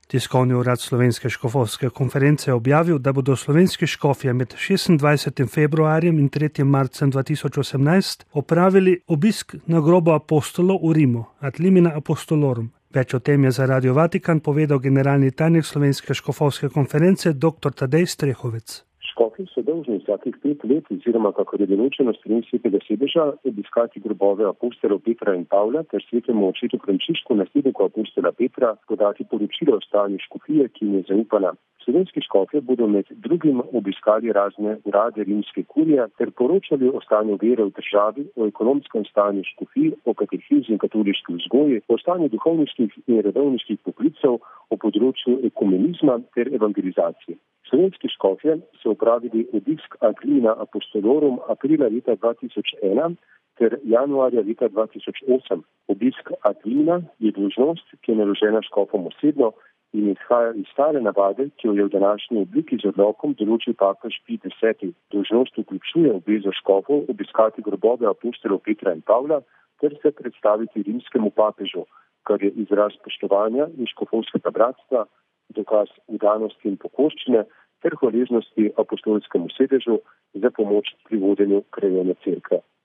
Tiskovni urad Slovenske škofovske konference je objavil, da bodo slovenski škofje med 26. februarjem in 3. marcem 2018 opravili obisk na grobu apostolov v Rimu, ad limina apostolorum. Več o tem je za Radio Vatikan povedal generalni tajnik Slovenske škofovske konference dr. Tadej Strehovec. Škofi so dolžni vsakih 5 let, oziroma kakor je določeno s strani svetega sedeža, obiskati grobove apostolov Petra in Pavla ter svetemu očetu Frančišku, nasledniku apostola Petra, podati poročilo o stanju škofije, ki jim je zaupana. Slovenski škofje bodo med drugim obiskali razne urade rimske kurije ter poročali o stanju vere v državi, o ekonomskem stanju škofij, o katehizi in katoliški vzgoji, o stanju duhovniških in redovniških poklicev, o področju ekumenizma ter evangelizacije. Slovenski škofje so opravili obisk ad limina apostolorum aprila leta 2001 ter januarja leta 2008. Obisk ad limina je dolžnost, ki je naložena škofom osebno in izhaja iz stare navade, ki jo je v današnji obliki z odlokom določil papež Pij X. Dolžnost vključuje obvezo škofov obiskati grobove apostolov Petra in Pavla ter se predstaviti rimskemu papežu, kar je izraz spoštovanja in škofovskega bratstva, dokaz vdanosti in pokorščine ter hvaležnosti apostolskemu sedežu za pomoč pri vodenju krajevne cerkve.